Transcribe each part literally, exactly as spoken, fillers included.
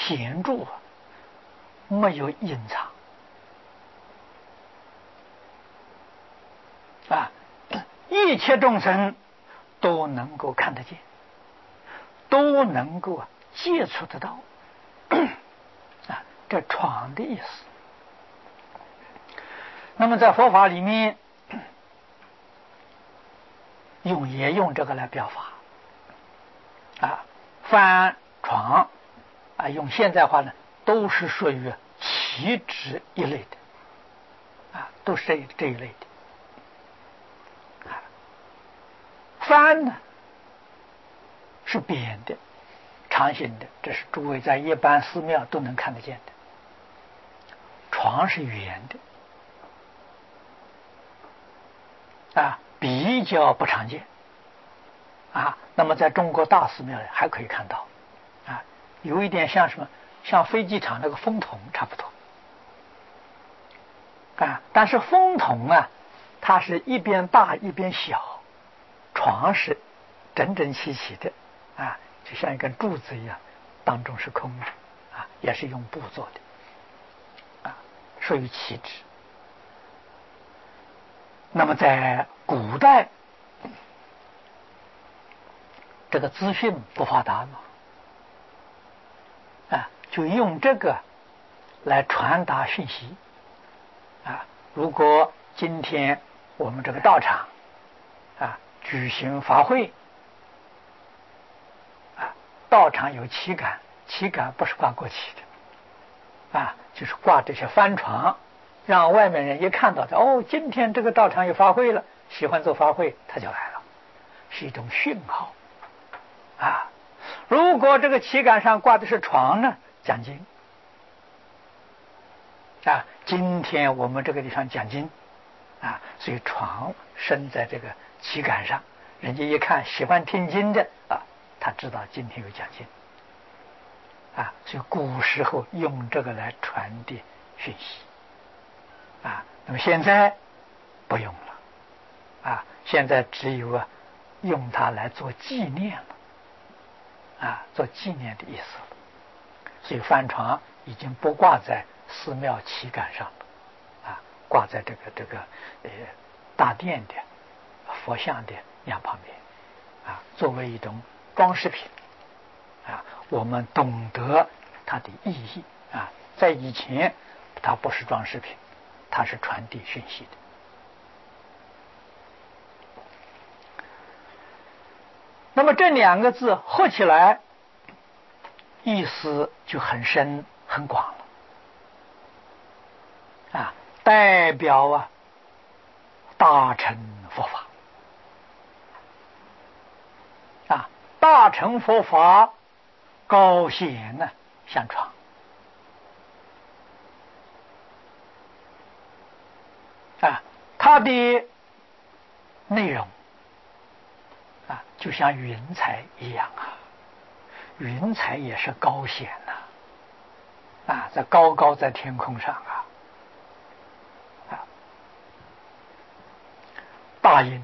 显著，没有隐藏啊，一切众生都能够看得见，都能够接触得到啊，这闯的意思。那么在佛法里面用也用这个来表法啊，翻闯啊，用现代话呢，都是属于旗帜一类的啊，都是这这一类的啊。翻呢是扁的、长形的，这是诸位在一般寺庙都能看得见的。床是圆的啊，比较不常见啊。那么在中国大寺庙里还可以看到啊，有一点像什么，像飞机场那个风筒差不多啊。但是风筒啊，它是一边大一边小，床是整整齐齐的啊，就像一根柱子一样，当中是空的啊，也是用布做的啊，属于旗帜。那么在古代，这个资讯不发达嘛，啊，就用这个来传达讯息啊。如果今天我们这个道场啊举行法会啊，道场有旗杆，旗杆不是挂国旗的啊，就是挂这些帆船，让外面人一看到的，哦，今天这个道场有法会了，喜欢做法会，他就来了，是一种讯号啊。如果这个旗杆上挂的是床呢，讲经啊，今天我们这个地方讲经啊，所以床伸在这个旗杆上，人家一看喜欢听经的啊，他知道今天有讲经啊，所以古时候用这个来传递讯息啊。那么现在不用了啊，现在只有啊用它来做纪念了啊，做纪念的意思了。所以帆船已经不挂在寺庙旗杆上了啊，挂在这个这个呃大殿的佛像的两旁边啊，作为一种装饰品啊。我们懂得它的意义啊，在以前它不是装饰品，它是传递讯息的。那么这两个字合起来，意思就很深很广了啊，代表啊大乘佛法啊，大乘佛法高显呢相传啊，它的内容啊，就像云彩一样啊，云彩也是高显呐啊，在高高在天空上啊啊，大音。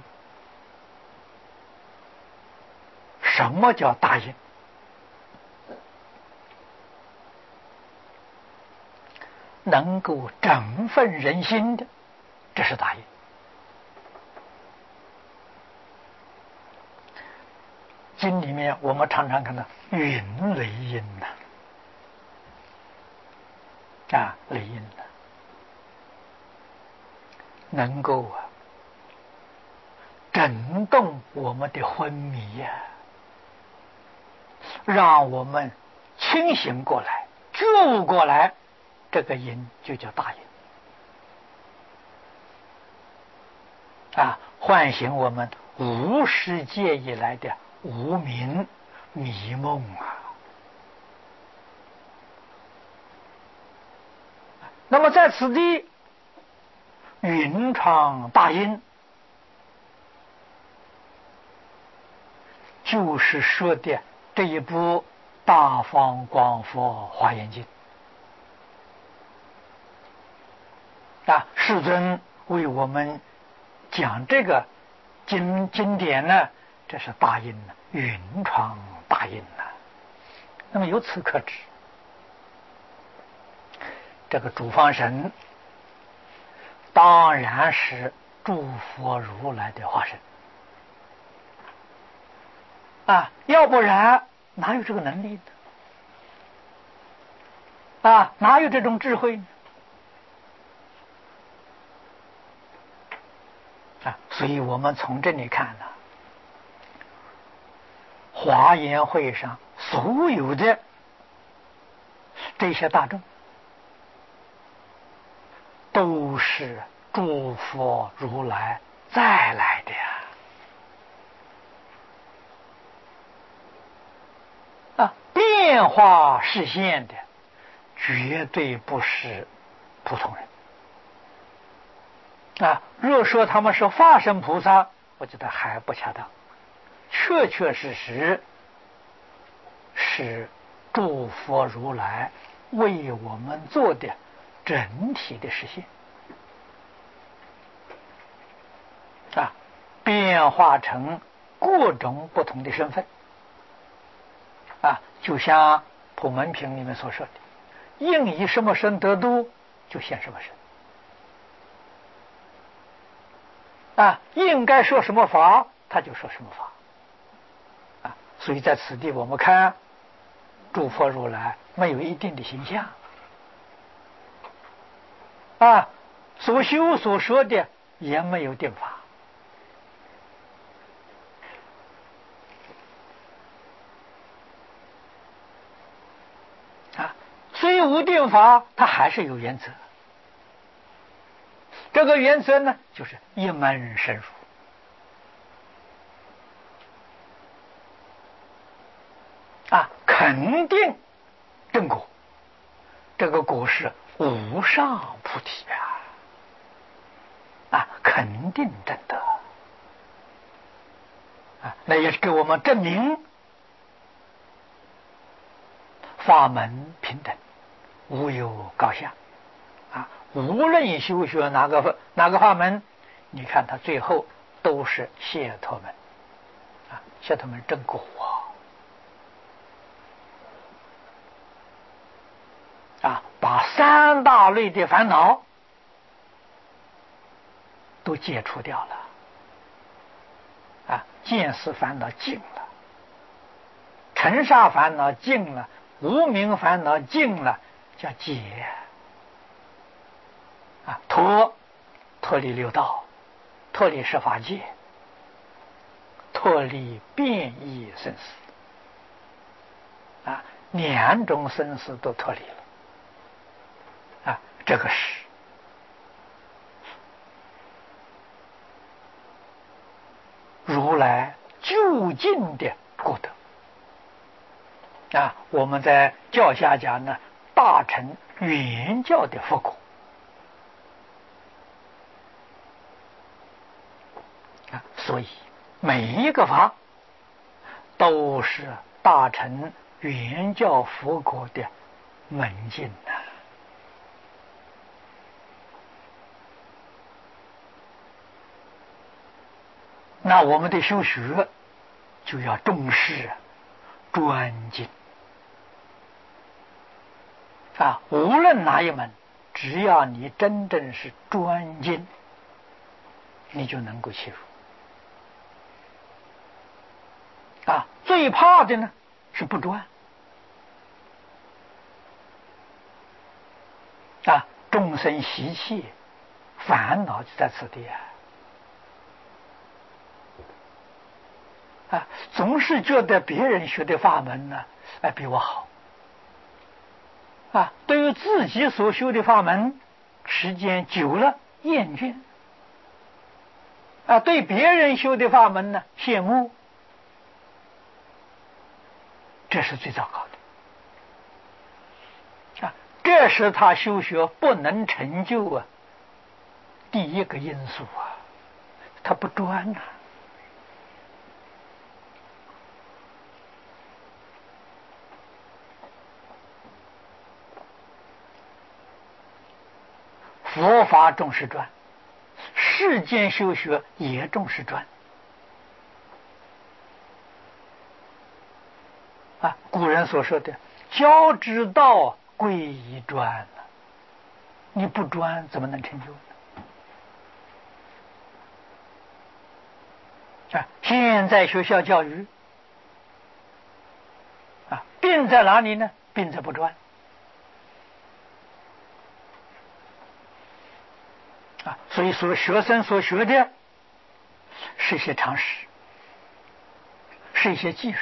什么叫大音？能够振奋人心的，这是大音。经里面我们常常看到云雷音呐啊，啊，雷音呐，能够啊震动我们的昏迷呀、啊，让我们清醒过来、觉悟过来，这个音就叫大音啊，唤醒我们无世界以来的无明迷梦啊。那么在此地云唱大音，就是说的这一部《大方广佛华严经》啊，世尊为我们讲这个经经典呢，这是大音呢，云唱大音呢。那么由此可知这个主方神当然是诸佛如来的化身啊，要不然哪有这个能力呢？啊，哪有这种智慧呢？啊，所以我们从这里看呢，华严会上所有的这些大众，都是诸佛如来再来的呀！啊，变化实现的，绝对不是普通人。啊，若说他们是化身菩萨，我觉得还不恰当，确确实实是诸佛如来为我们做的整体的实现啊，变化成各种不同的身份啊，就像普门品里面所说的，应以什么身得度，就现什么身。啊，应该说什么法，他就说什么法啊。所以在此地我们看诸佛如来没有一定的形象啊，所修所说的也没有定法啊，虽无定法，它还是有原则。这个原则呢，就是一门深入啊，肯定正果。这个果是无上菩提啊，啊，肯定真得啊，那也是给我们证明法门平等，无有高下啊。无论修学哪个哪个法门，你看他最后都是解脱门啊，解脱门正果啊，把三大类的烦恼都解除掉了啊，见思烦恼尽了，尘沙烦恼尽了，无明烦恼尽了，叫解啊，脱脱离六道，脱离十法界，脱离变异生死啊，两种生死都脱离了啊，这个是如来究竟的果德啊。我们在教下讲呢，大乘原教的佛果啊，所以每一个法都是大乘原教佛果的门径呐。那我们的修学就要重视专精啊，无论哪一门，只要你真正是专精，你就能够切入啊。最怕的呢是不专啊，众生习气烦恼就在此地啊。啊，总是觉得别人学的法门呢，哎，比我好啊。对于自己所修的法门，时间久了厌倦啊，对别人修的法门呢羡慕，这是最糟糕的啊。这是他修学不能成就啊第一个因素啊，他不专呐、啊。佛法重视专，世间修学也重视专啊。古人所说的教之道贵以专你不专怎么能成就呢？啊，现在学校教育啊，病在哪里呢？病在不专啊，所以说学生所学的是一些常识，是一些技术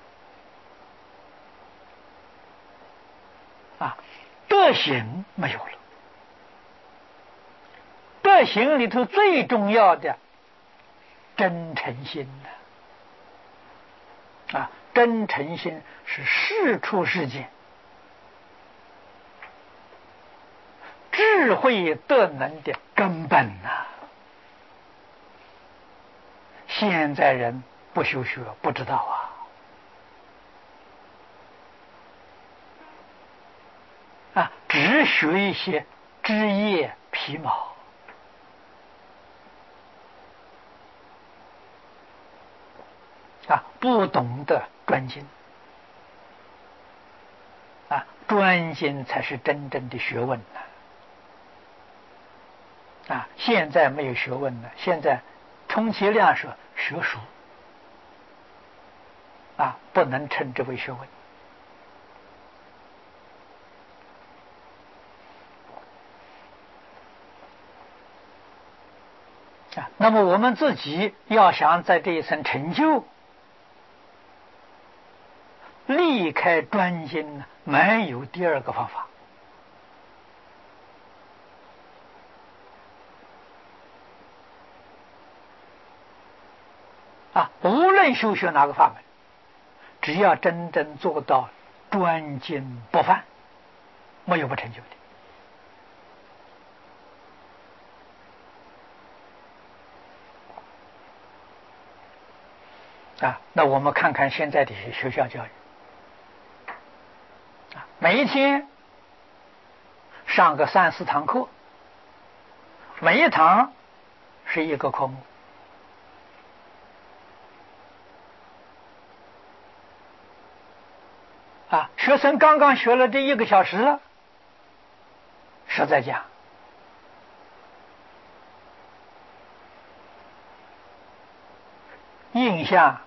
啊，德行没有了。德行里头最重要的真诚心呢啊，真诚心是事出世间智慧德能的根本呐。现在人不修学，不知道啊啊，只学一些枝叶皮毛啊，不懂得专精啊，专精才是真正的学问呢啊！现在没有学问了，现在充其量说学术啊，不能称之为学问啊。那么我们自己要想在这一生成就，离开专精呢，没有第二个方法啊！无论修学哪个法门，只要真正做到专精不犯，没有不成就的啊。那我们看看现在的学校教育啊，每一天上个三四堂课，每一堂是一个科目啊，学生刚刚学了这一个小时，实在讲，印象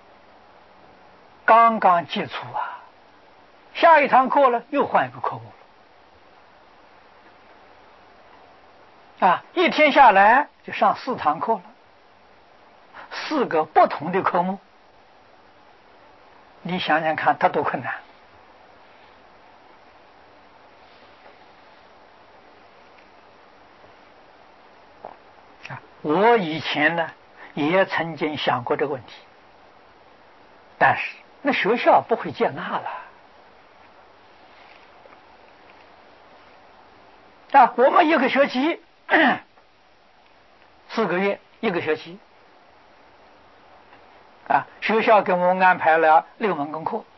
刚刚接触啊，下一堂课了又换一个科目了啊，一天下来就上四堂课了，四个不同的科目，你想想看，它多困难啊！我以前呢也曾经想过这个问题，但是那学校不会接纳了啊！我们一个学期四个月，一个学期啊，学校给我们安排了六门功课，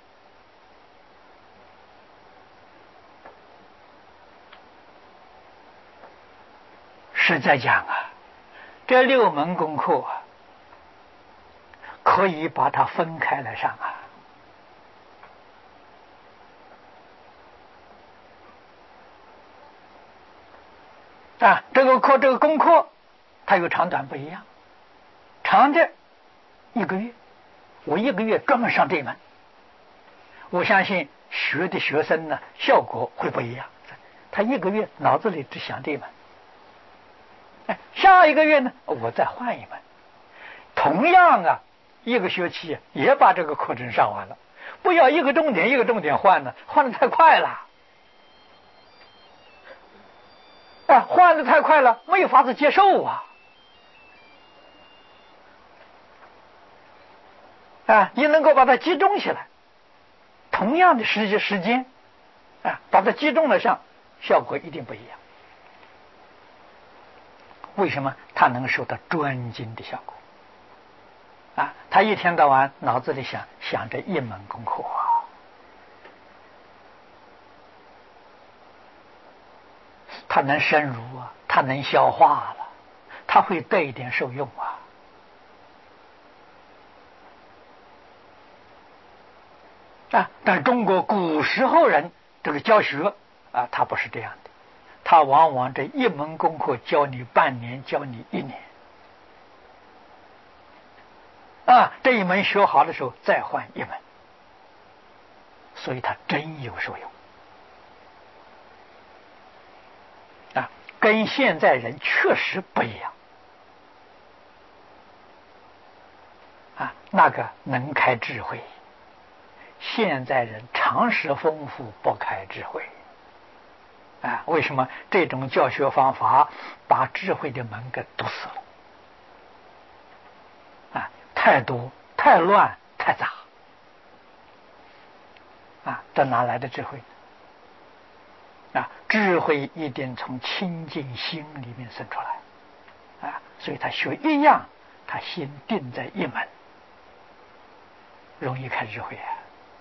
实在讲啊，这六门功课啊，可以把它分开来上啊。啊，这个课这个功课，它有长短不一样，长的一个月，我一个月专门上这一门，我相信学的学生呢，效果会不一样。他一个月脑子里只想这一门，哎，下一个月呢，我再换一门，同样啊，一个学期也把这个课程上完了，不要一个重点一个重点换呢，换的太快了。啊，换的太快了，没有法子接受啊！啊，你能够把它集中起来，同样的时间时间，啊，把它集中了上，效果一定不一样。为什么？它能收到专精的效果啊！他一天到晚脑子里想想着一门功课啊。他能深入啊，他能消化了，他会得一点受用啊。啊，但中国古时候人这个教学啊，他不是这样的， 他往往这一门功课教你半年，教你一年。啊，这一门学好的时候再换一门，所以他真有受用啊，跟现在人确实不一样啊，那个能开智慧，现在人常识丰富不开智慧啊，为什么这种教学方法把智慧的门给堵死了啊？太多、太乱、太杂啊！这哪来的智慧啊？智慧一定从清净心里面生出来啊！所以他学一样，他心定在一门，容易开智慧啊！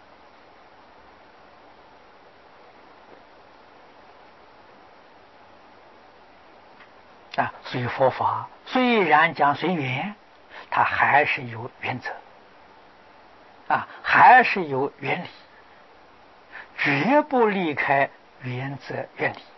啊，所以佛法虽然讲随缘，它还是有原则啊，还是有原理，绝不离开原则原理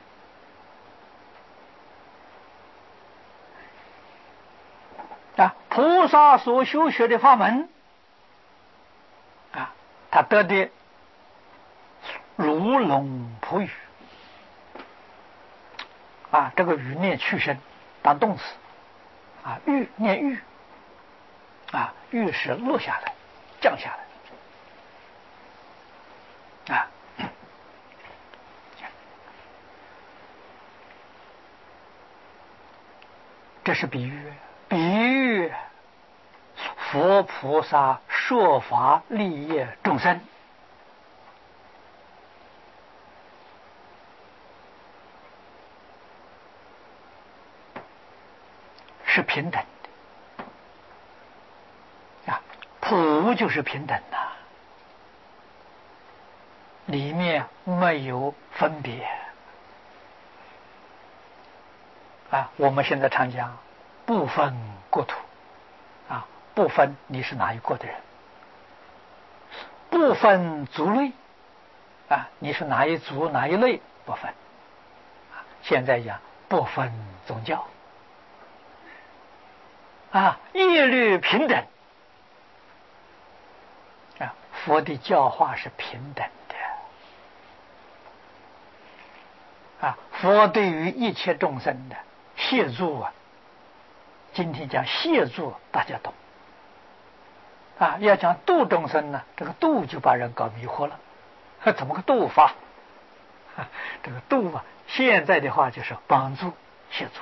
啊。菩萨所修学的法门啊，他得的如龙扑羽啊，这个羽念去声当动词啊，玉念玉啊，玉是落下来降下来啊，这是比喻，比喻佛菩萨说法利益众生是平等的啊，普就是平等呐、啊，里面没有分别啊。我们现在常讲不分国土啊，不分你是哪一国的人，不分族类啊，你是哪一族哪一类不分啊。现在讲不分宗教啊，一律平等啊。佛的教化是平等的啊。佛对于一切众生的协助啊，今天讲协助大家懂啊，要讲度众生呢，这个度就把人搞迷惑了，怎么个度法？啊、这个度啊，现在的话就是帮助协助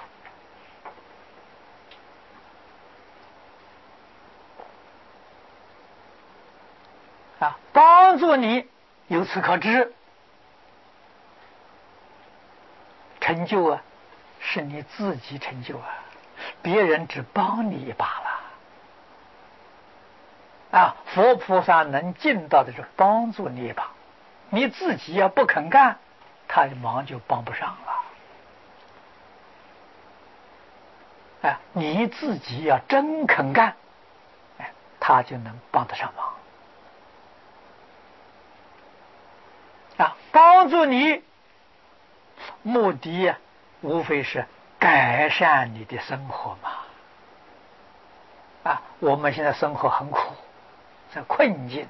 啊，帮助你由此可知，成就啊是你自己成就啊，别人只帮你一把了啊。佛菩萨能尽到的是帮助你一把，你自己要不肯干，他的忙就帮不上了啊。你自己要真肯干，哎，他就能帮得上忙啊。帮助你目的啊，无非是改善你的生活嘛啊。我们现在生活很苦，在困境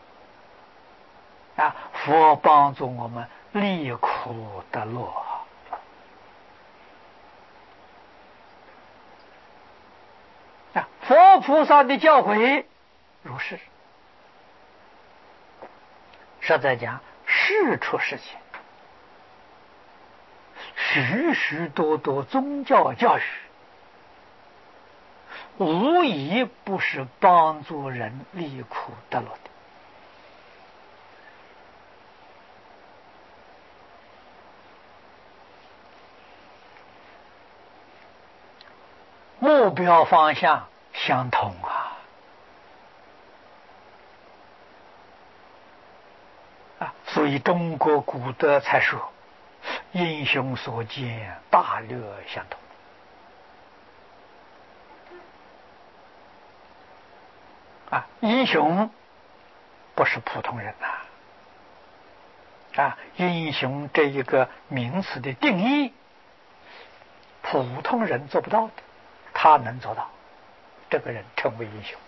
啊，佛帮助我们离苦得乐啊。佛菩萨的教诲如是，实在讲事出世间许许多多宗教教育，无一不是帮助人离苦得乐的。目标方向相同啊！啊，所以中国古德才说：“英雄所见，大略相同。”啊，英雄不是普通人呐！啊，英雄这一个名词的定义普通人做不到的，他能做到，这个人称为英雄。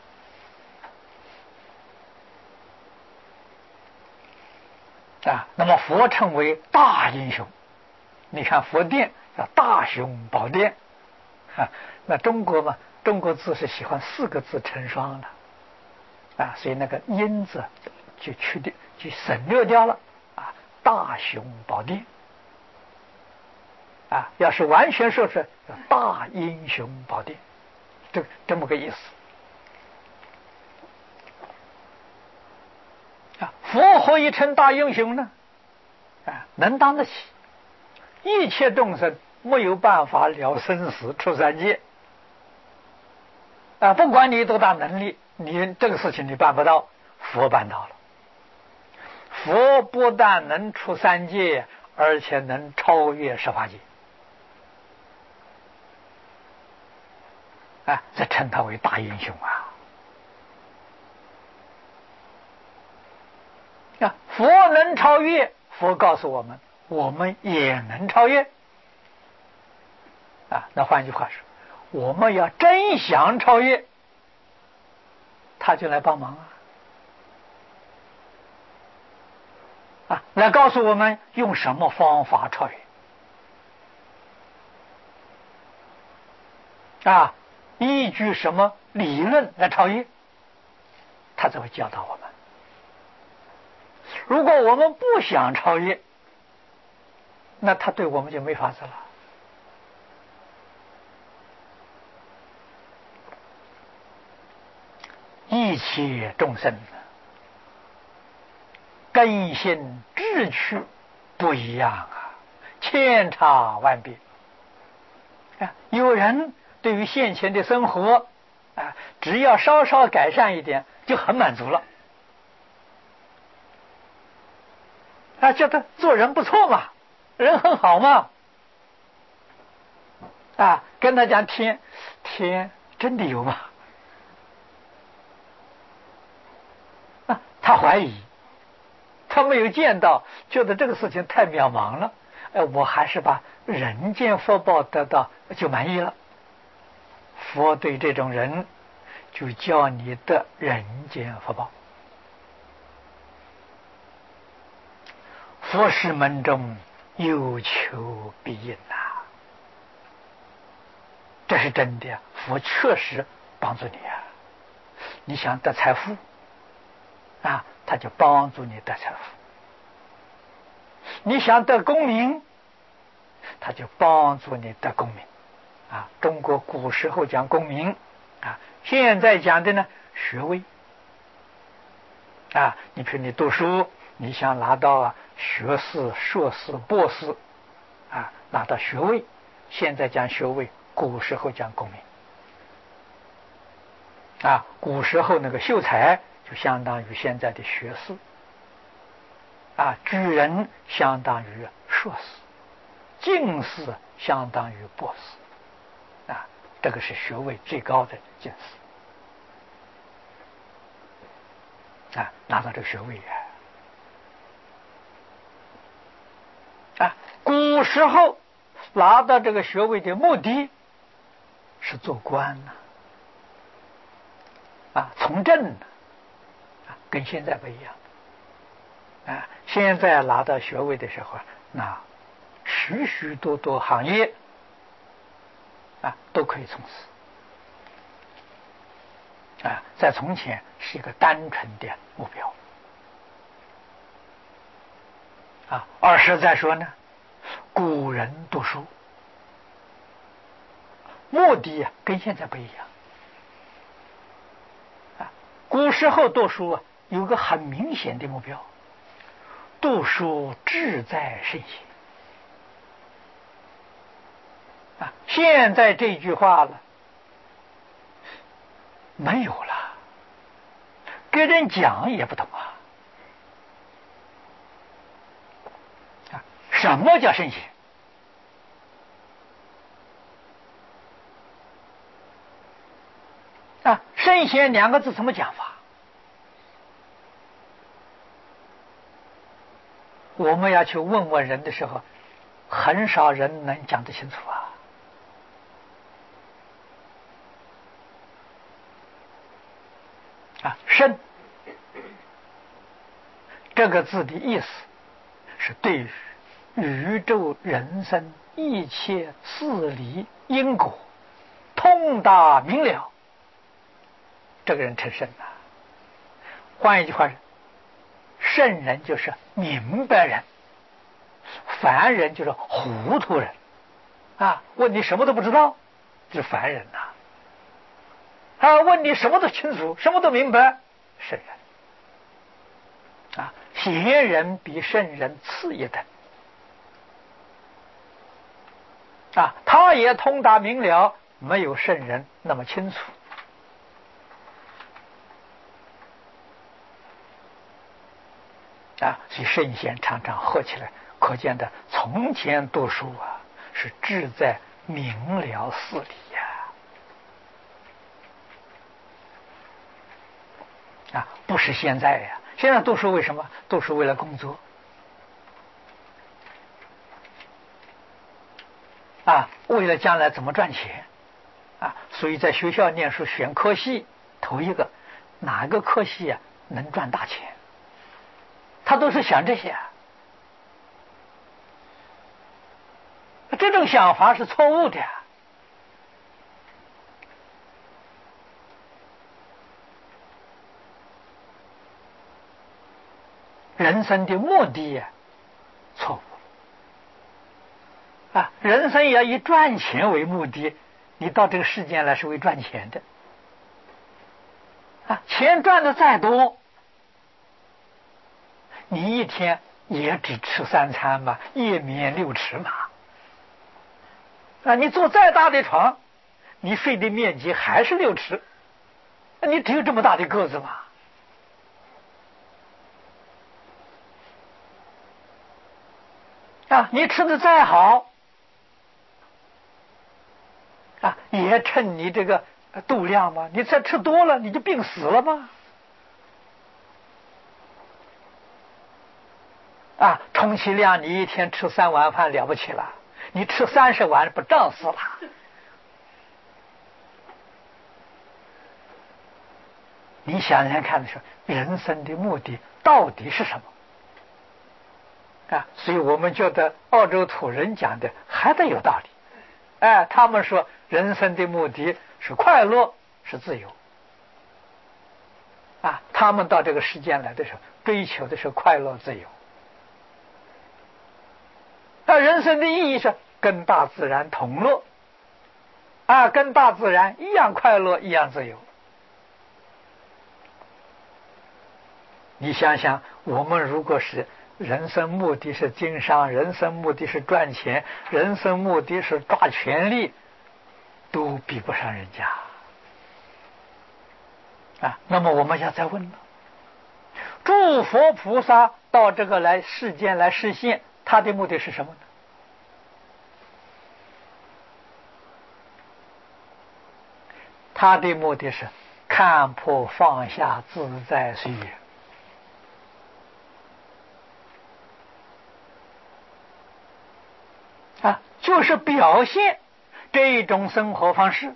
啊，那么佛称为大英雄。你看佛殿叫大雄宝殿，啊，那中国嘛，中国字是喜欢四个字成双的，啊，所以那个音字就去掉，就省略掉了，啊，大雄宝殿，啊，要是完全说是大英雄宝殿，这这么个意思。啊，佛何以成大英雄呢？啊，能当得起一切众生，没有办法了生死出三界。啊，不管你多大能力，你这个事情你办不到，佛办到了。佛不但能出三界，而且能超越十法界。啊，这称他为大英雄啊！啊，佛能超越，佛告诉我们，我们也能超越。啊，那换句话说，我们要真想超越，他就来帮忙啊！啊，来告诉我们用什么方法超越，啊，依据什么理论来超越，他才会教导我们。如果我们不想超越，那他对我们就没法子了。一切众生根性志趣不一样啊，千差万别啊。有人对于现前的生活啊，只要稍稍改善一点就很满足了，啊，觉得做人不错嘛，人很好嘛，啊，跟他讲天，天真的有吗？啊，他怀疑，他没有见到，觉得这个事情太渺茫了，呃，我还是把人间福报得到就满意了。佛对这种人就教你得人间福报。佛事门中有求必应呐，这是真的，佛确实帮助你啊。你想得财富啊，他就帮助你得财富；你想得功名，他就帮助你得功名。啊，中国古时候讲功名啊，现在讲的呢学位。啊，你比如你读书，你想拿到啊学士、硕士、博士，啊，拿到学位，现在讲学位，古时候讲功名。啊，古时候那个秀才就相当于现在的学士，啊，举人相当于硕士，进士相当于博士，啊，这个是学位最高的进士，啊，拿到这个学位啊，啊，古时候拿到这个学位的目的是做官呐。啊，从政呢，啊，跟现在不一样。啊，现在拿到学位的时候，那许许多多行业啊都可以从事。啊，在从前是一个单纯的目标。啊，二是再说呢，古人读书目的啊跟现在不一样。古时候读书啊，有个很明显的目标，读书志在圣贤。啊，现在这句话了没有了，给人讲也不懂啊。啊，什么叫圣贤？啊，圣贤两个字怎么讲法？我们要去问问人的时候，很少人能讲得清楚啊。 啊，圣这个字的意思是对于宇宙人生一切事理因果通达明了，这个人成圣了。换一句话，圣人就是明白人，凡人就是糊涂人啊！问你什么都不知道，就是凡人呐、啊。啊，问你什么都清楚，什么都明白，圣人啊！贤人比圣人次一等啊，他也通达明了，没有圣人那么清楚。啊，所以圣贤常常合起来，可见的从前读书啊，是志在明了事理呀、啊，啊，不是现在呀、啊。现在读书为什么？读书为了工作啊，为了将来怎么赚钱啊，所以在学校念书选科系，头一个哪个科系啊能赚大钱？他都是想这些啊，这种想法是错误的。人生的目的错误啊！人生要以赚钱为目的，你到这个世间来是为赚钱的啊！钱赚的再多，你一天也只吃三餐嘛，夜眠六尺嘛。啊，你坐再大的床，你睡的面积还是六尺，你只有这么大的个子嘛。啊，你吃的再好，啊，也趁你这个度量嘛。你再吃多了，你就病死了吗？啊，充其量你一天吃三碗饭了不起了，你吃三十碗不胀死了。你想想看的时候，人生的目的到底是什么？啊，所以我们觉得澳洲土人讲的还得有道理。哎，他们说人生的目的是快乐，是自由。啊，他们到这个世间来的时候，追求的是快乐自由。那人生的意义是跟大自然同乐，啊，跟大自然一样快乐，一样自由。你想想，我们如果是人生目的是经商，人生目的是赚钱，人生目的是抓权力，都比不上人家啊。那么我们要再问了，诸佛菩萨到这个来世间来实现，他的目的是什么呢？他的目的是看破放下，自在随缘。啊，就是表现这种生活方式，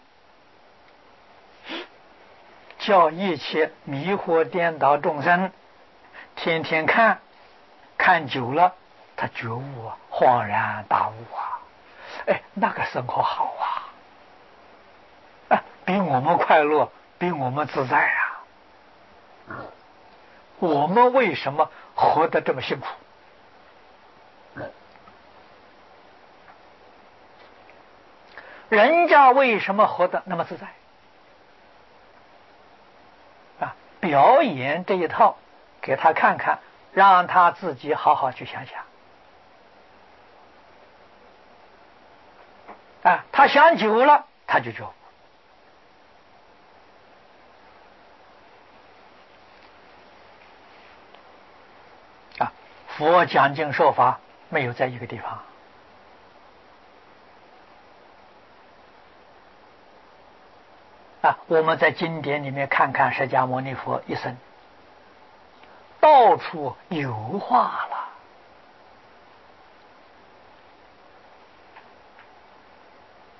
叫一切迷惑颠倒众生，天天看，看久了，他觉悟啊，恍然大悟啊，哎，那个生活好啊，啊，比我们快乐，比我们自在啊。我们为什么活得这么辛苦？人家为什么活得那么自在？啊，表演这一套给他看看，让他自己好好去想想。啊，他想久了，他就觉悟。啊，佛讲经说法没有在一个地方。啊，我们在经典里面看看释迦牟尼佛一生，到处油画了。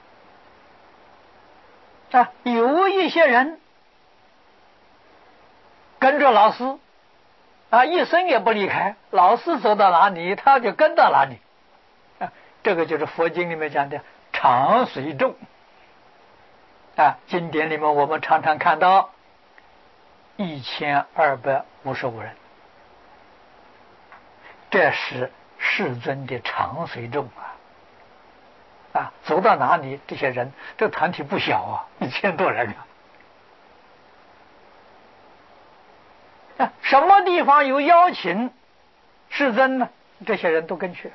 啊，有一些人跟着老师啊，一生也不离开，老师走到哪里，他就跟到哪里啊。这个就是佛经里面讲的常随众啊。经典里面我们常常看到一千二百五十五人，这是世尊的常随众啊。啊，走到哪里，这些人，这个团体不小啊，一千多人啊。啊，什么地方有邀请世尊呢？这些人都跟去，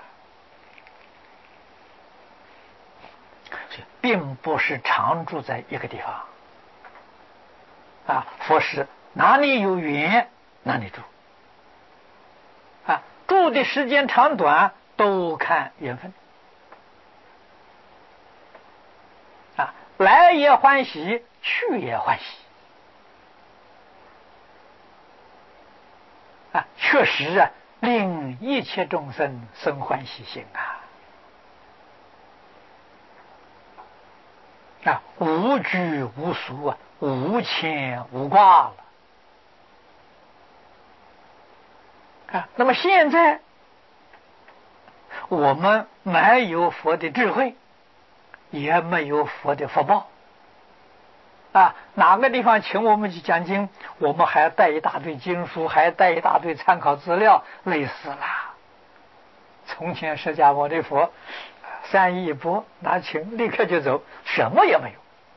并不是常住在一个地方。啊，佛是哪里有缘哪里住，啊，住的时间长短都看缘分。啊，来也欢喜，去也欢喜。啊，确实啊，令一切众生生欢喜心啊！啊，无拘无束啊，无牵无挂了。啊，那么现在我们没有佛的智慧，也没有佛的福报。啊，哪个地方请我们去讲经，我们还带一大堆经书，还带一大堆参考资料，累死了。从前释迦牟尼佛三衣一钵拿请，立刻就走，什么也没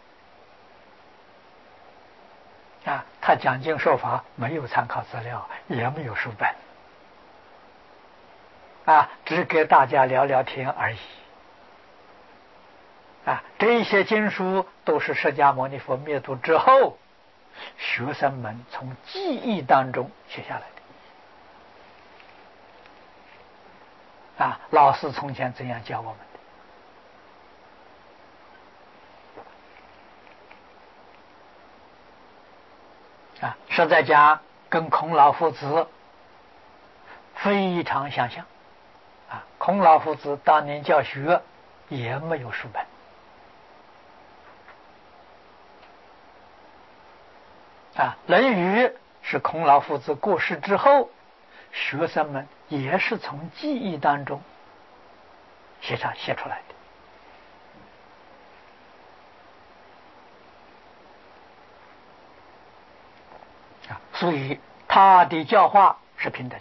有。啊，他讲经说法没有参考资料，也没有书本，啊，只给大家聊聊天而已。啊，这些经书都是释迦牟尼佛灭度之后，学生们从记忆当中学下来的。啊，老师从前怎样教我们的？啊，实在讲跟孔老夫子非常相像。啊，孔老夫子当年教学也没有书本。啊，《论语》是孔老夫子过世之后，学生们也是从记忆当中写上写出来的。啊，所以他的教化是平等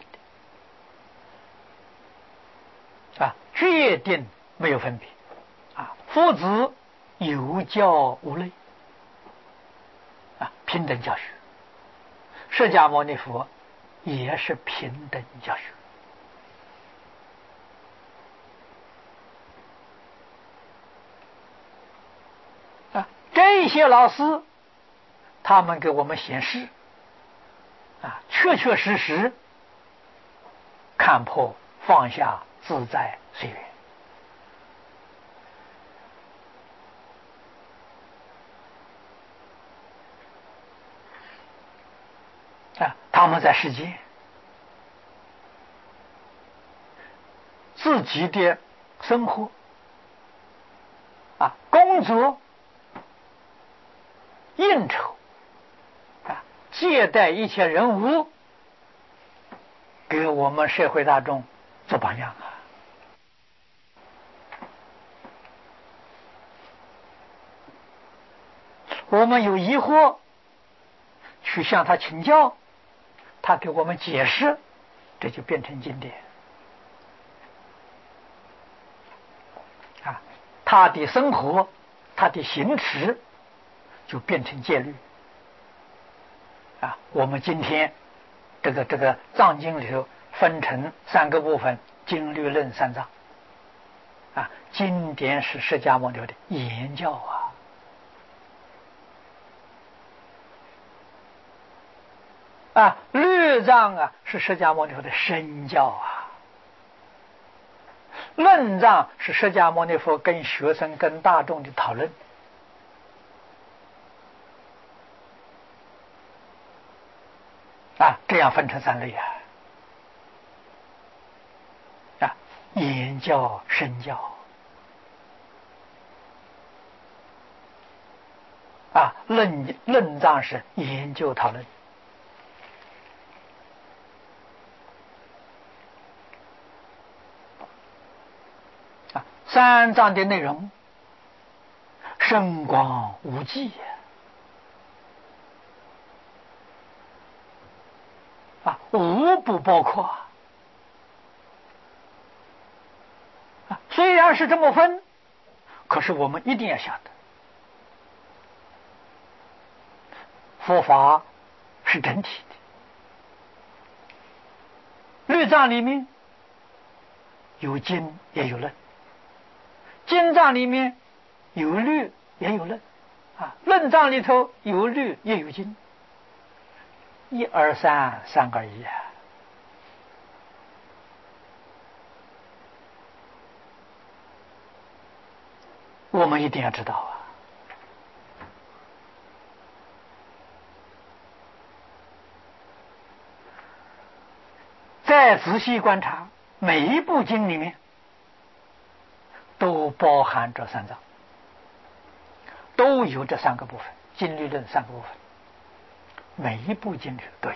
的。啊，决定没有分别。啊，夫子有教无类。啊，平等教学。释迦牟尼佛也是平等教学。啊，这些老师他们给我们显示，啊，确确实实看破放下自在随缘。啊，他们在世间自己的生活啊，工作、应酬啊，接待一切人物，给我们社会大众做榜样啊。我们有疑惑，去向他请教，他给我们解释，这就变成经典。啊，他的生活，他的行持，就变成戒律。啊，我们今天这个这个藏经里头分成三个部分：经律论三藏。啊，经典是释迦牟尼佛的言教啊。啊，律藏啊是释迦牟尼佛的身教啊，论藏是释迦牟尼佛跟学生跟大众的讨论。啊，这样分成三类啊。啊，言教、身教。啊，论论藏是研究讨论。 啊，三藏的内容深广无际啊，无不包括啊。虽然是这么分，可是我们一定要晓得，佛法是整体的。律藏里面有经也有论，经藏里面有律也有论啊，论藏里头有律也有经，一而三，三而一啊。我们一定要知道啊，再仔细观察，每一部经里面都包含着三藏，都有这三个部分，经律论三个部分，每一部经里都有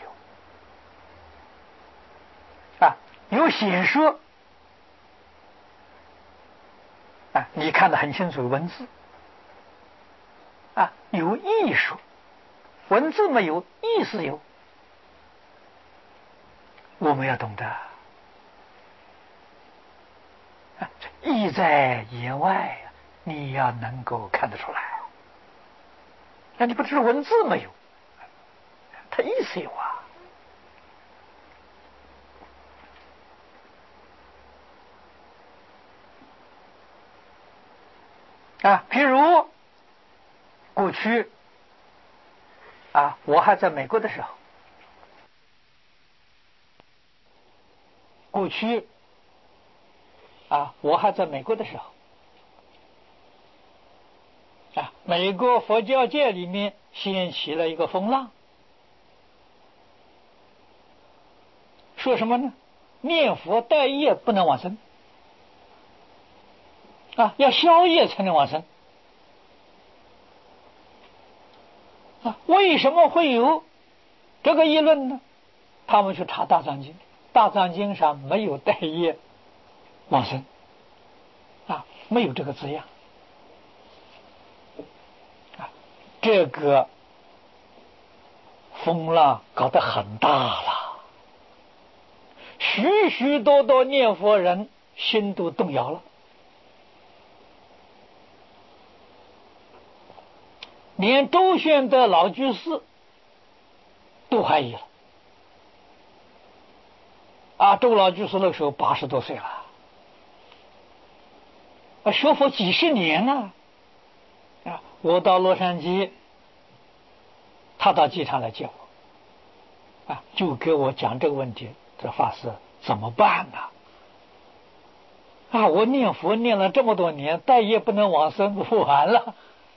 啊，有显说啊，你看得很清楚，文字啊，有艺术，文字没有，意思有，我们要懂得啊，意在言外，你要能够看得出来。那你不是文字没有，它意思有啊。啊，譬如过去啊，我还在美国的时候，过去啊，我还在美国的时候啊，美国佛教界里面掀起了一个风浪，说什么呢？念佛待业不能往生啊，要消业才能往生啊。为什么会有这个议论呢？他们去查大藏经，大藏经上没有待业往生啊，没有这个字样啊。这个风浪搞得很大了，许许多多念佛人心都动摇了。连周宣德老居士都怀疑了啊！周老居士那个时候八十多岁了，啊，学佛几十年了啊！我到洛杉矶，他到机场来接我，啊，就给我讲这个问题。这法师怎么办呢？啊，我念佛念了这么多年，待业不能往生，完了。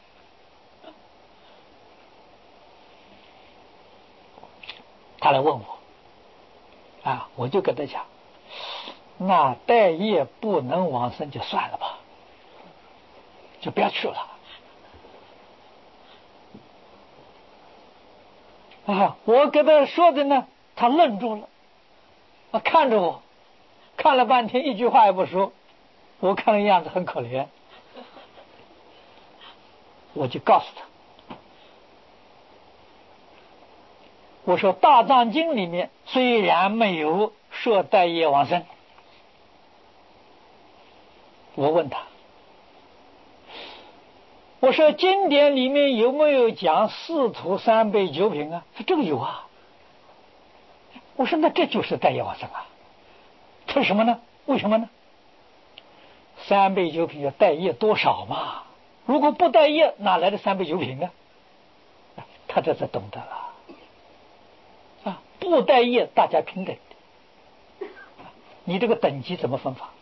他来问我，啊，我就跟他讲，那待业不能往生就算了吧，就不要去了。啊，我跟他说的呢，他愣住了，啊，看着我，看了半天，一句话也不说。我看的样子很可怜，我就告诉他，我说大藏经里面虽然没有说待业往生，我问他，我说经典里面有没有讲四土三杯九品啊？他这个有啊。我说那这就是待业往生啊。他说什么呢？为什么呢？三杯九品要待业多少嘛？如果不待业，哪来的三杯九品呢？他这才懂得了啊！不待业，大家平等的。你这个等级怎么分法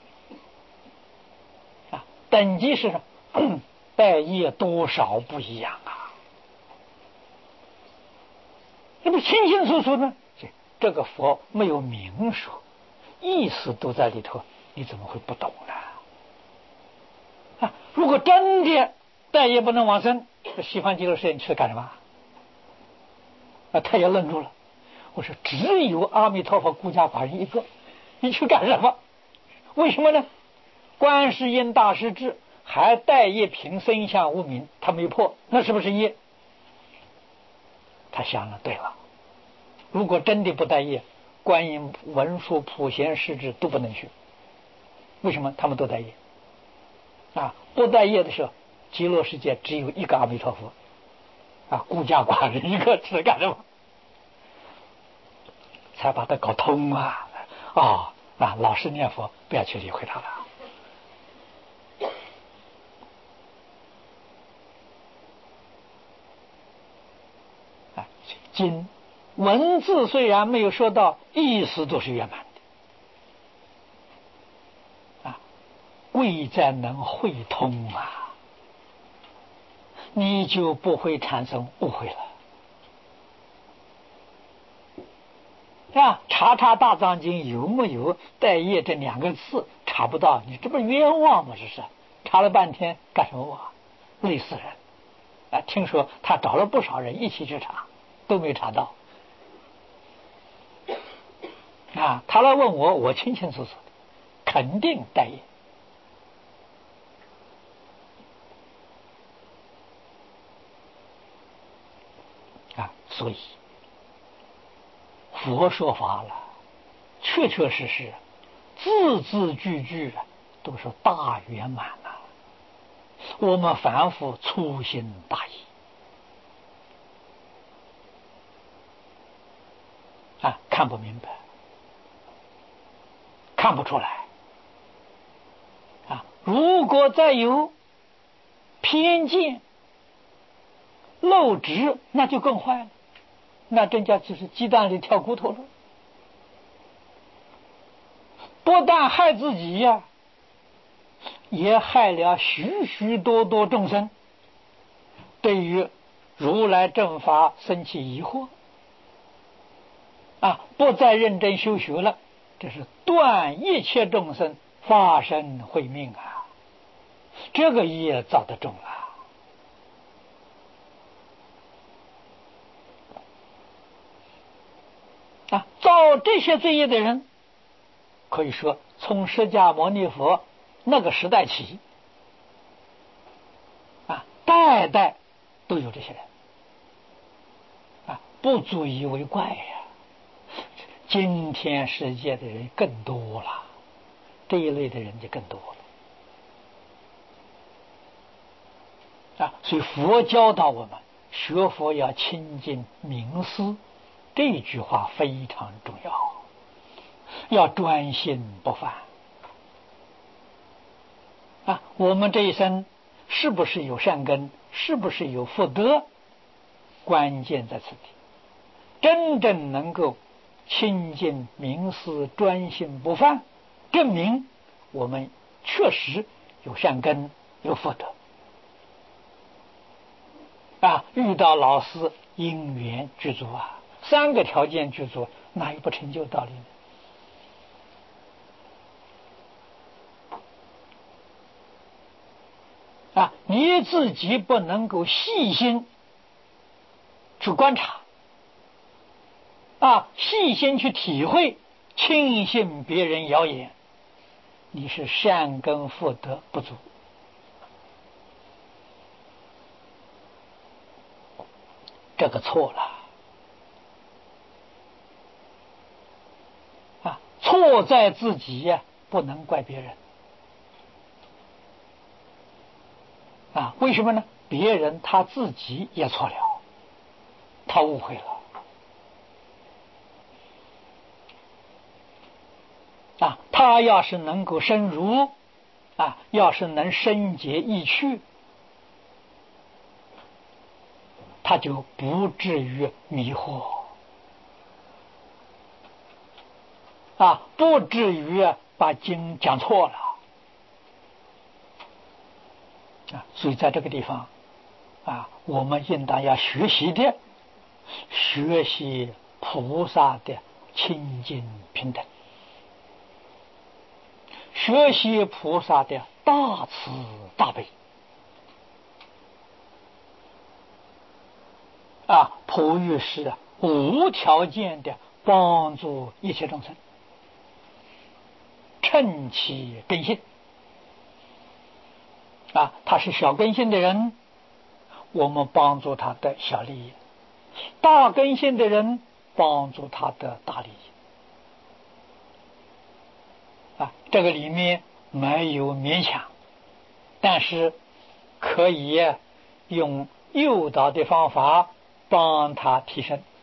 啊？等级是待业多少不一样啊？那不清清楚楚呢？这个佛没有明说，意思都在里头，你怎么会不懂呢？啊，如果真的待业不能往生，西方极乐世界你去干什么？啊，他也愣住了。我说只有阿弥陀佛孤家寡人一个，你去干什么？为什么呢？ 观世音大师至，还带一瓶僧相无名，他没破，那是不是业？他想了，对了，如果真的不带业，观音、文殊、普贤、世智都不能学。为什么？他们都带业啊！不带业的时候，极乐世界只有一个阿弥陀佛啊，孤家寡人一个，是干什么？才把它搞通啊！哦啊，老实念佛，不要去理会他了。啊，经文字虽然没有说到，意思都是圆满的啊，贵在能会通啊，你就不会产生误会了。啊，查查大藏经有没有带业这两个字？查不到，你这不冤枉吗？这是查了半天干什么啊？累死人！啊，听说他找了不少人一起去查，都没查到。啊，他来问我，我清清楚楚的，肯定带业。啊，所以佛说法了，确确实实，字字句句啊，都是大圆满呐、啊。我们凡夫粗心大意啊，看不明白，看不出来啊。如果再有偏见、漏执，那就更坏了，那真叫就是鸡蛋里挑骨头了。不但害自己呀、啊，也害了许许多多众生，对于如来正法生起疑惑啊，不再认真修学了，这是断一切众生发生慧命啊，这个业造得重了啊！造这些罪业的人，可以说从释迦牟尼佛那个时代起啊，代代都有这些人啊，不足以为怪呀。今天世界的人更多了，这一类的人就更多了啊。所以佛教导我们学佛要亲近明思，这句话非常重要，要专心不犯啊。我们这一生是不是有善根，是不是有福德，关键在此地。真正能够亲近明思，专心不犯，证明我们确实有善根，有福德啊。遇到老师，因缘具足啊，三个条件具足，哪有不成就道理呢？啊，你自己不能够细心去观察啊，细心去体会，轻信别人谣言，你是善根福德不足，这个错了啊！错在自己呀、啊，不能怪别人啊！为什么呢？别人他自己也错了，他误会了啊！他要是能够深入啊，要是能深解意趣，他就不至于迷惑啊，不至于把经讲错了啊。所以在这个地方啊，我们应当要学习的，学习菩萨的清净平等，学习菩萨的大慈大悲啊，普于是无条件的帮助一切众生，趁其根性啊，他是小根性的人，我们帮助他得小利益；大根性的人帮助他得大利益。啊，这个里面没有勉强，但是可以用诱导的方法帮他提升。